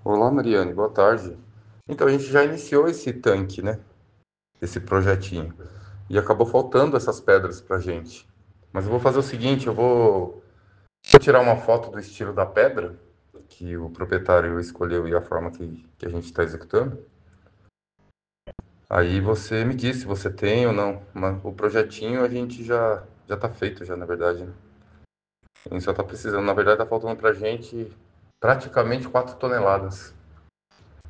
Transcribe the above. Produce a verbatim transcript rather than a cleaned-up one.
Olá, Mariane, boa tarde. Então, a gente já iniciou esse tanque, né? Esse projetinho. E acabou faltando essas pedras pra gente. Mas eu vou fazer o seguinte, eu vou, vou tirar uma foto do estilo da pedra que o proprietário escolheu e a forma que, que a gente está executando. Aí você me diz se você tem ou não. Mas o projetinho a gente já já está feito já, na verdade, né? A gente só está precisando. Na verdade, está faltando pra gente praticamente quatro toneladas.